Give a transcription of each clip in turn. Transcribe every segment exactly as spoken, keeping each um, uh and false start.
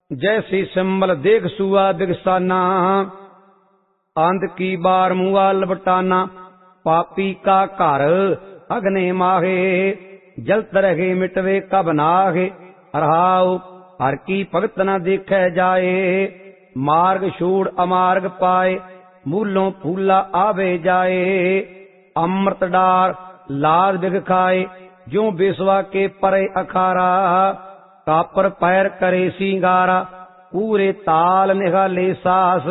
जैसी सिंबल देख सुआ बिगसाना, आंध की बार मुआ लबटाना। पापी का घर अग्नि माहे, जलत रहे मिटवे कब नाहे। रहाओ हर की भगत न देखे जाए, मार्ग छोड़ अमार्ग पाए। मूलों फूला आवे जाए, अमृत डार लाद बिग खाए। जो बेसवा के परे अखारा, कापर पैर करे सिंगारा। पूरे ताल निगाले सास,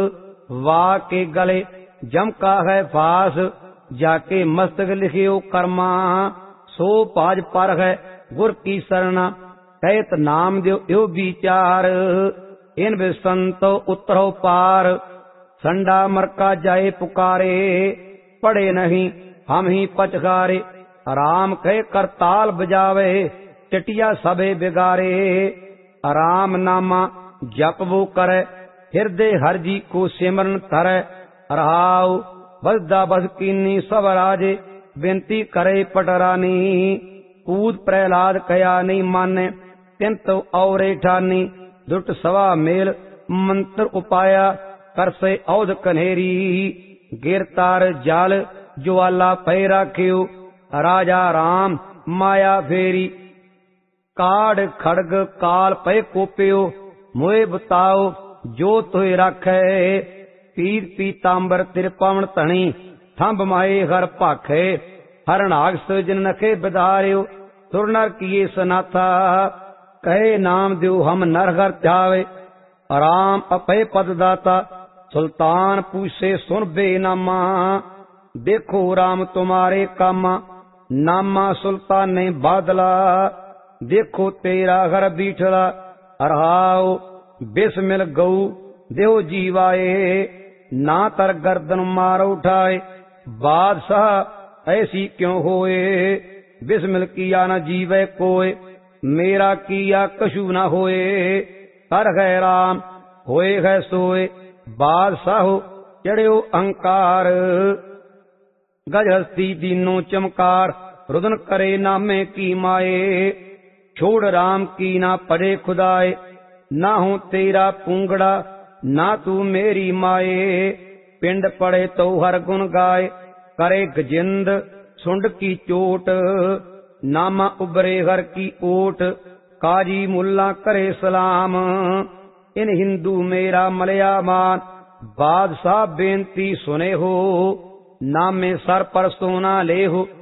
वाह के गले जमका है फास। जाके मस्तक लिखियो कर्मा, सो पाज पर है गुर की शरणा। कहत नाम दो यो विचार, इन संतो उतरो पार। संडा मरका जाए पुकारे, पड़े नहीं हम ही पचकारे। राम कह कर ताल बजावे, चटिया सबे बिगारे। राम नामा जप वो करे, हृदय हर जी को सिमरन धरे। रहाउ बसदा बस कीनी सब राजे, बेनती करे पटरानी। कूद प्रहलाद कया नहीं माने, तिंत और ठानी। दुट सवा मेल मंत्र उपाया, कर से औध कन्हेरी। गिरतार जाल ज्वाला पै राख्यो, राजा राम माया फेरी। काड़ खड़ग काल पै कोप्यो, मोए बताओ जो तोय राखे। पीर पीतांबर तिरपावन धनी, थंब माए हर भाखे। हरनाग सजन नखे बिधार्यो, सुर नर किए सनाथा। कहे नाम द्यो हम नर हर ध्यावे, राम अपय पद दाता। सुल्तान पूछे सुन बेनामा, देखो राम तुम्हारे कामा। नामा सुल्तान ने बादला, देखो तेरा घर बीठला। रहाओ बिस्मिल गऊ देव जीवाए, ना तर गर्दन मार उठाए। बादशाह ऐसी क्यों होए, बिस्मिल किया न जीवे कोय। मेरा किया कछु न होए, कर है राम होए है सोए। बादशाह चढ़्यो अहंकार, गजहस्ती दीनों चमकार। रुदन करे नामे की माए, छोड़ राम की ना पड़े खुदाए। ना हूं तेरा पूंगड़ा ना तू मेरी माए, पिंड पड़े तो हर गुण गाए। करे गजिंद सुंड की चोट, नामा उबरे हर की ओट। काजी मुल्ला करे सलाम, इन हिंदू मेरा मलया मान। बादशाह बेनती सुने हो, नामे सर पर सोना ले हो।